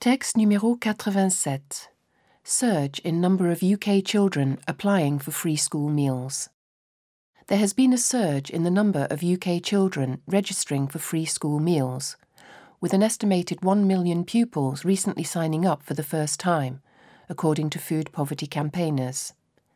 Texte numéro 87. Surge in number of UK children applying for free school meals. There has been a surge in the number of UK children registering for free school meals, with an estimated 1 million pupils recently signing up for the first time, according to food poverty campaigners.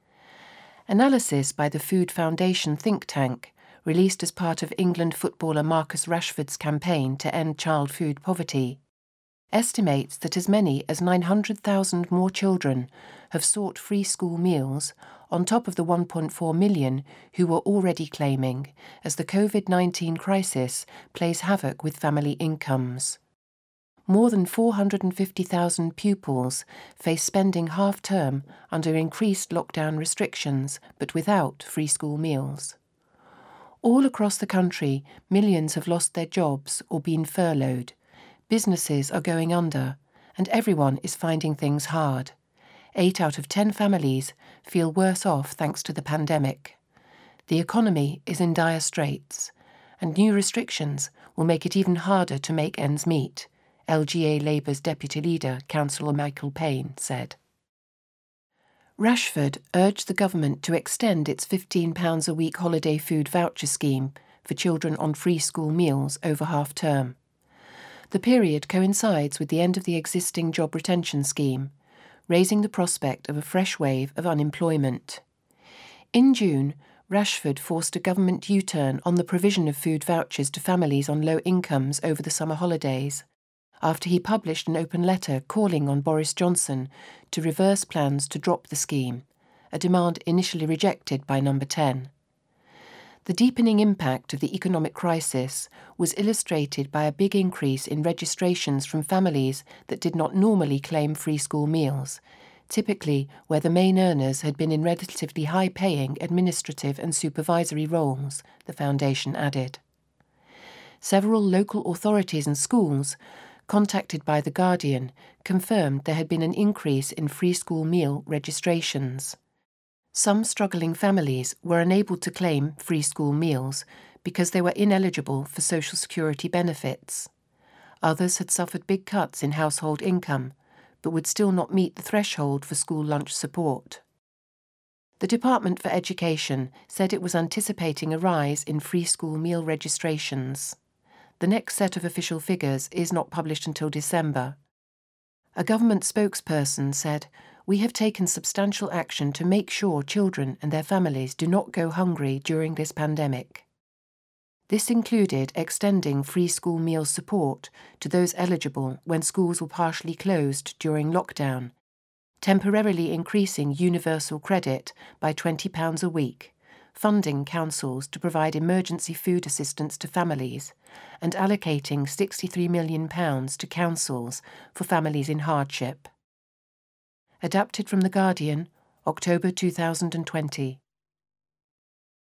Analysis by the Food Foundation think tank, released as part of England footballer Marcus Rashford's campaign to end child food poverty, estimates that as many as 900,000 more children have sought free school meals on top of the 1.4 million who were already claiming, as the COVID-19 crisis plays havoc with family incomes. More than 450,000 pupils face spending half-term under increased lockdown restrictions, but without free school meals. All across the country, millions have lost their jobs or been furloughed. Businesses are going under, and everyone is finding things hard. 8 out of 10 families feel worse off thanks to the pandemic. The economy is in dire straits, and new restrictions will make it even harder to make ends meet, LGA Labour's deputy leader, Councillor Michael Payne, said. Rashford urged the government to extend its £15 a week holiday food voucher scheme for children on free school meals over half-term. The period coincides with the end of the existing job retention scheme, raising the prospect of a fresh wave of unemployment. In June, Rashford forced a government U-turn on the provision of food vouchers to families on low incomes over the summer holidays, after he published an open letter calling on Boris Johnson to reverse plans to drop the scheme, a demand initially rejected by Number 10. The deepening impact of the economic crisis was illustrated by a big increase in registrations from families that did not normally claim free school meals, typically where the main earners had been in relatively high-paying administrative and supervisory roles, the Foundation added. Several local authorities and schools, contacted by The Guardian, confirmed there had been an increase in free school meal registrations. Some struggling families were unable to claim free school meals because they were ineligible for social security benefits. Others had suffered big cuts in household income, but would still not meet the threshold for school lunch support. The Department for Education said it was anticipating a rise in free school meal registrations. The next set of official figures is not published until December. A government spokesperson said, "We have taken substantial action to make sure children and their families do not go hungry during this pandemic." This included extending free school meal support to those eligible when schools were partially closed during lockdown, temporarily increasing universal credit by £20 a week, funding councils to provide emergency food assistance to families, and allocating £63 million to councils for families in hardship. Adapted from The Guardian, October 2020.